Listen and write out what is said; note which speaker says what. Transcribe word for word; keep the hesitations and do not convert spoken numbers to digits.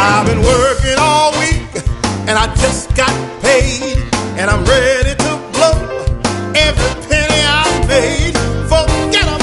Speaker 1: I've been working all week and I just got paid, and I'm ready to blow every penny I made. Forget